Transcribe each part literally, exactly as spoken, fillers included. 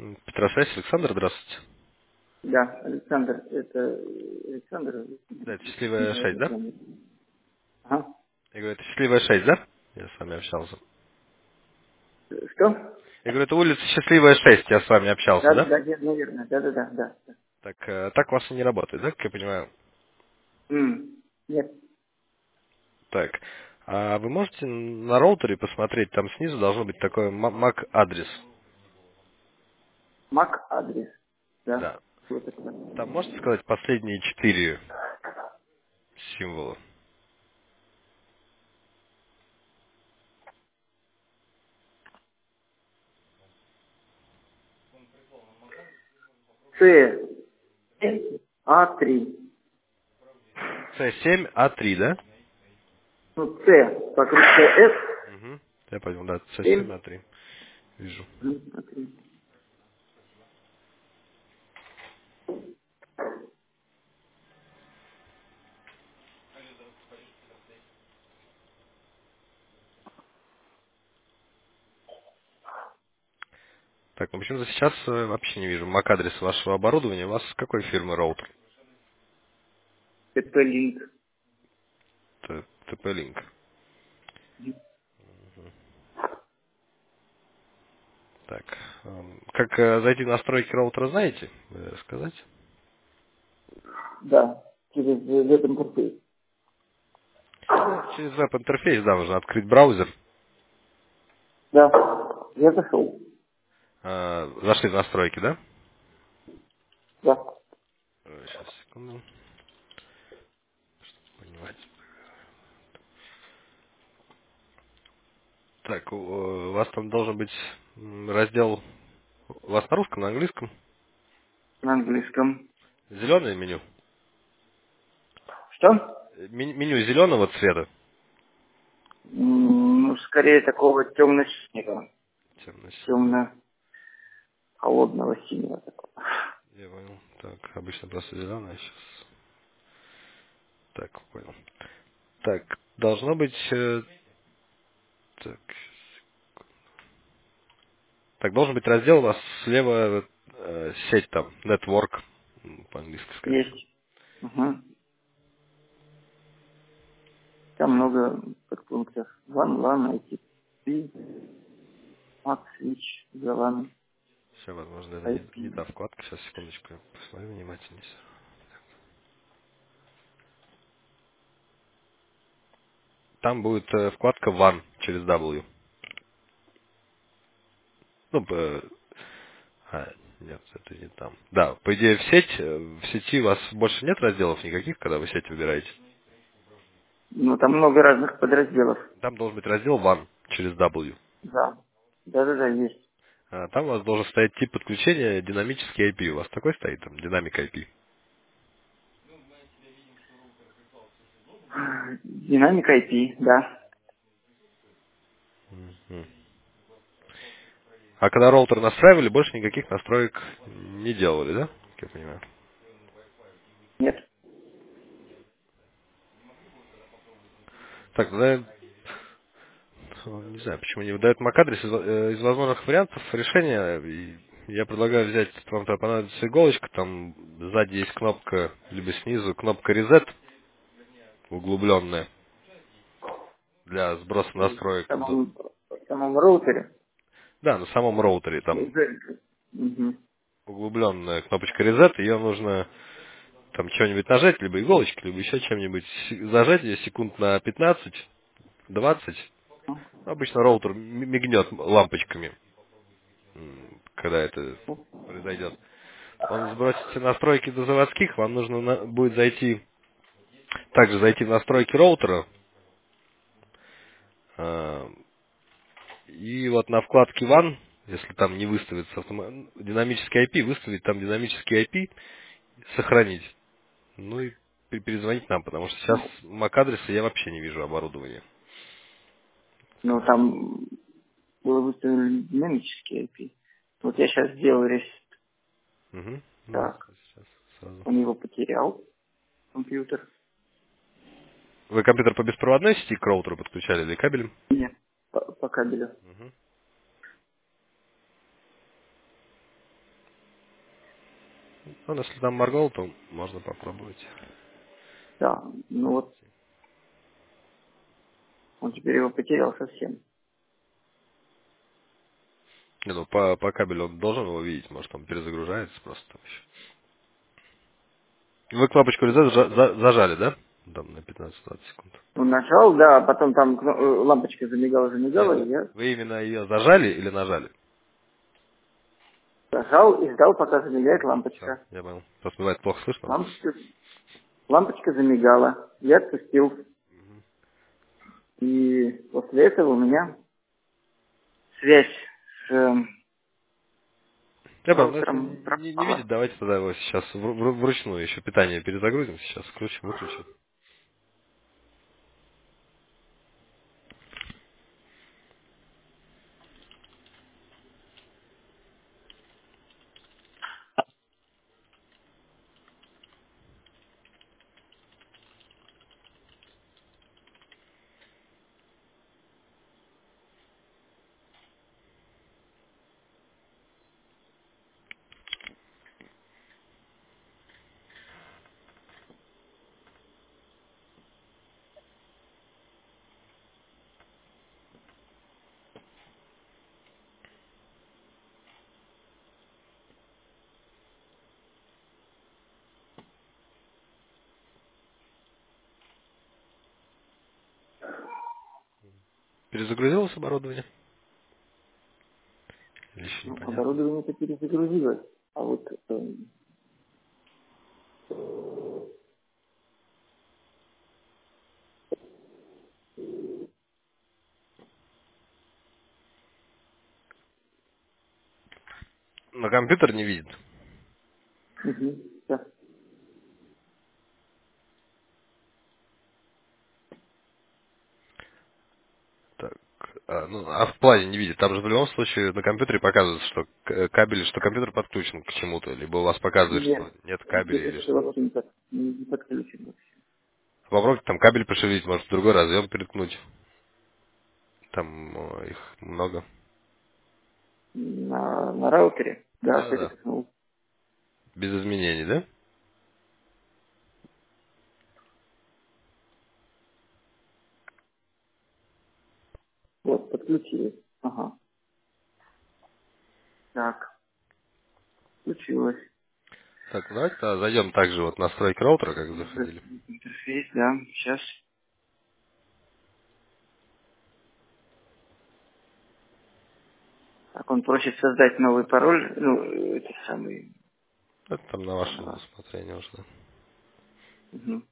Петросвязь, Александр, здравствуйте. Да, Александр, это Александр. Да, это счастливая шесть, да? Ага. Я говорю, это счастливая шесть, да? Я с вами общался. Что? Я говорю, это улица Счастливая шесть, я с вами общался, Да, да, да? да, нет, наверное, да, да, да, да. да. Так, э, так у вас и не работает, да, как я понимаю? М, Нет, Так, а вы можете на роутере посмотреть, там снизу должно быть такой м- MAC-адрес. Мак адрес, да. Да. Вот это. Там можете сказать последние четыре символа? С, А три. си семь а три, да? Ну, С, вокруг С, Угу. Я понял, да, си семь семь, а три. Вижу. А три. Так, ну почему-то сейчас э, вообще не вижу MAC-адрес вашего оборудования. У вас какой фирмы роутер? ТП-линк. Т- ТП-линк. Так, эм, как э, зайти в настройки роутера, знаете? Э, Сказать? Да, через веб-интерфейс. Ну, через веб-интерфейс, да, нужно открыть браузер. Да, я зашел. Э, Зашли в настройки, да? Да. Сейчас, секунду. Понимать. Так, у у вас там должен быть м, раздел... У вас на русском, на английском? На английском. Зеленое меню. Что? Э, мен- Меню зеленого цвета. М, Ну, скорее такого темно-синего. Темно-синий. Темно-холодного синего такого. Я понял. Так, обычно просто зеленое сейчас. Так, понял. Так, должно быть... э, Так, так, должен быть раздел у вас слева э, сеть там, network, м, по-английски, скорее всего. Есть. Угу. Там много подпунктов. Ван, ван, ай ти пи, Mac, Switch, Заван, Все, возможно, это не, не ай пи. та вкладка. Сейчас, секундочку, я посмотрю внимательнее. Там будет э, вкладка ван через W. Ну, э, а, нет, это не там. Да, по идее, в сеть, э, в сети у вас больше нет разделов никаких, когда вы сеть выбираете. Ну, там много разных подразделов. Там должен быть раздел ван через W. Да. Да-да-да, есть. А там у вас должен стоять тип подключения динамический ай пи. У вас такой стоит там, динамик ай пи? Динамика ай пи, да. Мгм. А когда роутер настраивали, больше никаких настроек не делали, да? Как я понимаю. Нет. Так, ну, да, не знаю, почему не выдает MAC-адрес. Из, э, из возможных вариантов решения и я предлагаю взять, вам тогда понадобится иголочка, там сзади есть кнопка, либо снизу кнопка Reset, углубленная, для сброса В настроек. до- самом, в самом роутере. Да, на самом роутере там Угу. углубленная кнопочка Reset, ее нужно там что-нибудь нажать, либо иголочкой, либо еще чем-нибудь, С- зажать ее секунд на пятнадцать-двадцать. Обычно роутер м- мигнет лампочками, м, когда это произойдет. Он сбросит все настройки до заводских, вам нужно на- будет зайти, также зайти в настройки роутера, а, и вот на вкладке ван, если там не выставится автома- динамический ай пи, выставить там динамический ай пи, сохранить. Ну и пе- перезвонить нам, потому что сейчас Ну, MAC-адреса я вообще не вижу оборудования. ну, там было выставлено динамический ай пи. Вот я сейчас сделал ресет. Угу. Ну, Так, сейчас сразу. он его потерял, компьютер. Вы компьютер по беспроводной сети к роутеру подключали или кабелем? Нет, по, по кабелю. Мгм. Ну, если там моргал, то можно попробовать. Да, ну вот он теперь его потерял совсем. Не, ну, по, по кабелю он должен его видеть, может, он перезагружается просто там еще. Вы кнопочку reset зажа- за- зажали, да? Там на пятнадцать-двадцать секунд. Ну, нажал, да, а потом там кно- э, лампочка замигала, Нет, замигала, вы, и я вы именно ее зажали или нажали? нажал и ждал, пока замигает Все, лампочка. я понял. Просто бывает плохо слышно. Лампочка, лампочка замигала, я отпустил. И после этого у меня связь с эм, Я понял, ну если роутером не, не видит, пропала. давайте тогда его сейчас в- в- вручную еще питание перезагрузим. Сейчас включим, выключим. Перезагрузилось оборудование? Или еще Ну, непонятно? оборудование-то перезагрузилось. А вот эм, На компьютер не видит. мгм, сейчас. Так, а, ну, а в плане не видит. Там же в любом случае на компьютере показывается, что к- кабель, что компьютер подключен к чему-то, либо у вас показывает, что Нет, нет кабеля или компьютер что. вообще не, под- не не подключен вообще. Попробуйте там кабель пошевелить, может в другой разъем переткнуть. Там э, их много. На, на раутере, да, Да-да-да. переткнул. Без изменений, да? Вот, подключилось. Ага. Так, включилось. Так, ну, давайте тогда зайдем также вот в настройки роутера, как З- заходили. Интерфейс, да, сейчас. Так, он просит создать новый пароль, ну, э, этот самый. Это там на ваше Ага. усмотрение уже. Да. Мгм.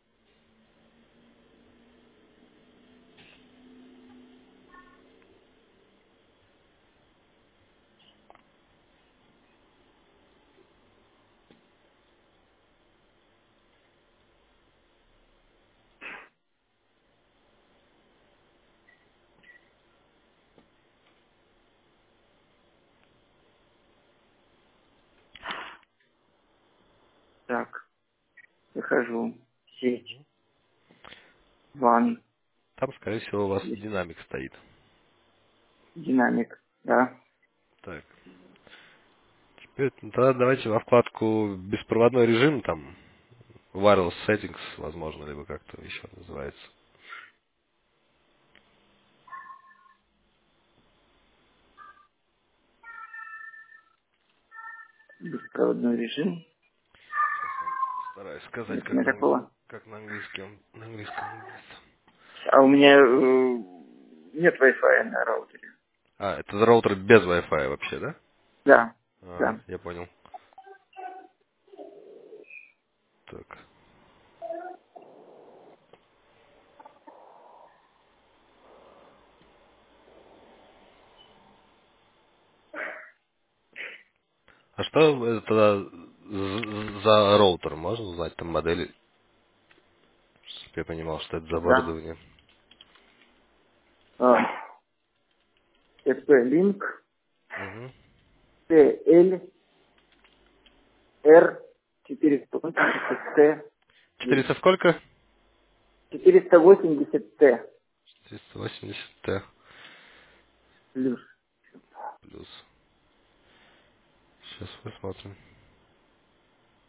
Так, захожу. Сеть, ван, Там, скорее всего, у вас есть динамик стоит. динамик, да. Так. Теперь ну, тогда давайте во вкладку беспроводной режим, там wireless settings, возможно, либо как-то еще называется. Беспроводной режим. Сейчас вам стараюсь сказать, Это как на на, англи- какого? как на английском он на английском он будет. А у меня э, нет Wi-Fi на раутере. А, это роутер без Wi-Fi вообще, да? Да, А, да. я понял. Так. А что это тогда з- за роутер? Можно узнать там модели? Чтобы я понимал, что это за Да. оборудование. А, тэ пэ-Link Угу. тэ эль эр четыреста восемьдесят тэ плюс. четыреста сколько? четыреста восемьдесят тэ четыреста восемьдесят Т плюс. плюс. Сейчас посмотрим.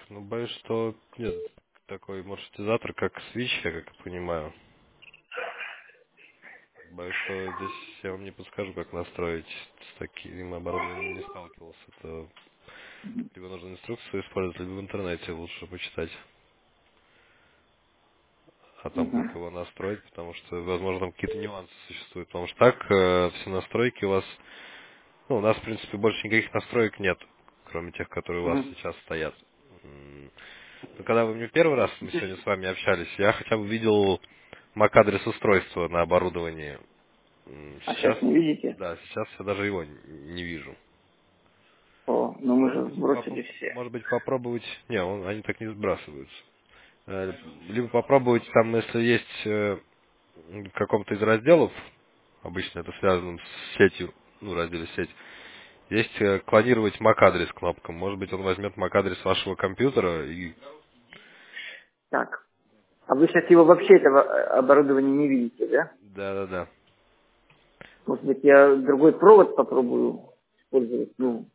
Ну, боюсь, что нет такой маршрутизатор, как Switch, я как понимаю. Боюсь, что здесь я вам не подскажу, как настроить. С таким оборудованием не сталкивался. Это либо нужно инструкцию использовать, либо в интернете лучше почитать о том, Угу. как его настроить, потому что, возможно, там какие-то нюансы существуют. Потому что так э, все настройки у вас... Ну, у нас, в принципе, больше никаких настроек нет, кроме тех, которые у вас Угу. сейчас стоят. М, Но когда вы мне первый раз, мы сегодня с вами общались, я хотя бы видел MAC-адрес устройства на оборудовании. М, А Сейчас, сейчас не видите? да, сейчас я даже его н- не вижу. О, ну мы Может же быть, сбросили попро- все. может быть попробовать... Не, он- они так не сбрасываются. Э, Либо попробовать там, если есть э, в каком-то из разделов, обычно это связано с сетью, ну, разделе сеть, есть э, клонировать MAC-адрес кнопкам. Может быть, он возьмет MAC-адрес вашего компьютера и... Так. А вы сейчас его вообще, этого э, оборудования не видите, да? Да-да-да. Может быть, я другой провод попробую использовать? Ну,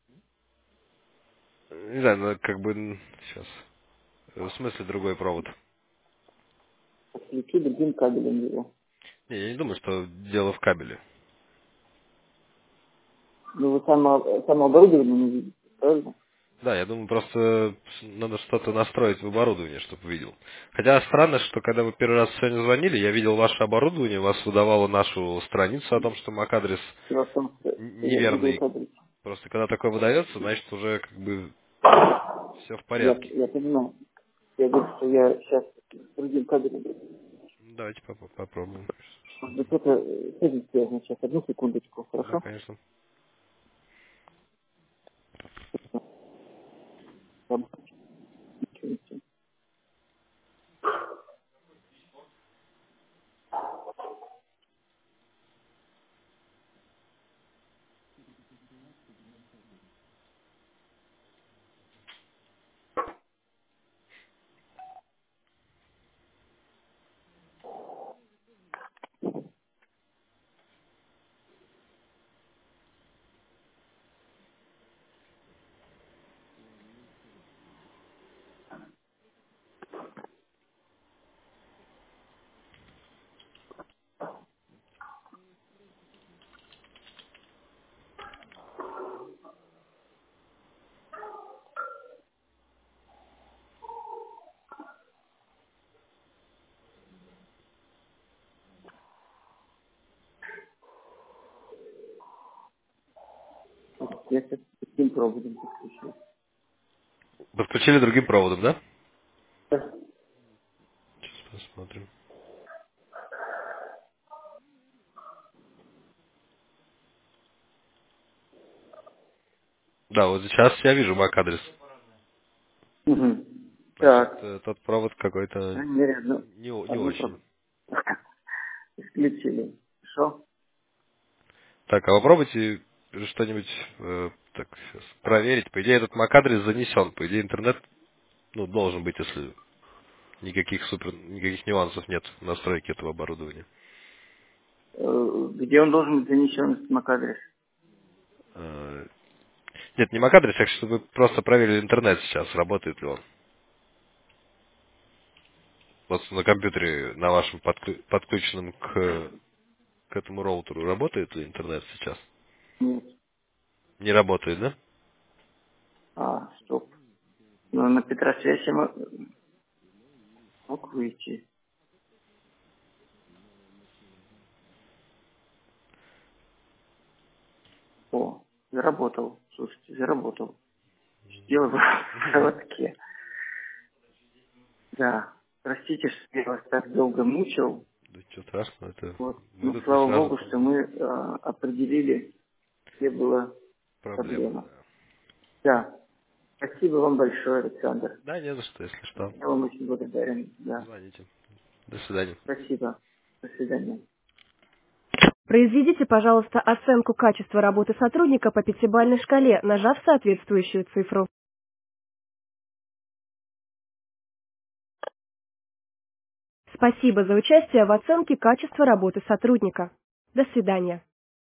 Не знаю, ну, как бы... Сейчас. В смысле другой провод? подключу другим кабелем его. Не, я не думаю, что дело в кабеле. Ну, вы само, само оборудование не видите, правильно? Да, я думаю, просто надо что-то настроить в оборудовании, чтобы видел. Хотя странно, что когда вы первый раз сегодня звонили, я видел ваше оборудование, вас выдавало нашу страницу о том, что MAC-адрес Дело в том, что н- я другой неверный. кабель. Просто когда такое выдается, значит уже как бы все в Я, порядке. я понимаю. Я говорю, что я сейчас с другим кабелем. Давайте поп- попробуем. Может быть, это э, следует связано сейчас. Одну секундочку, Да, хорошо? конечно. Я сейчас таким проводом подключу. Подключили другим проводом, да? Сейчас посмотрим. Да, вот сейчас я вижу MAC-адрес. Угу. Значит, Так. э, тот провод По какой-то крайней мере, одну, не, о- не одну очень. про- исключили. Хорошо? Так, а попробуйте что-нибудь э, так, сейчас, проверить. По идее, этот MAC-адрес занесен. По идее, интернет ну, должен быть, если никаких супер, никаких нюансов нет в настройке этого оборудования. Э, Где он должен быть занесен, MAC-адрес? Э, Нет, не MAC-адрес, а чтобы вы просто проверили интернет сейчас, работает ли он. Вот на компьютере, на вашем подклю- подключенном к, к этому роутеру, работает ли интернет сейчас? Нет. Не работает, да? А, стоп. Но на Петросвязь я мо- мог выйти. О, заработал. Слушайте, заработал. Дело в проводке. Да. Простите, что я вас так долго мучил. Да ничего страшного, это Вот. мы Ну, тут не слава сразу богу, что поняли. мы а, определили, где была Проблема, проблема. да. Да. Спасибо вам большое, Александр. Да, не за что, если что. Я вам очень благодарен. Да. Звоните. До свидания. Спасибо. До свидания. Произведите, пожалуйста, оценку качества работы сотрудника по пятибалльной шкале, нажав соответствующую цифру. Спасибо за участие в оценке качества работы сотрудника. До свидания.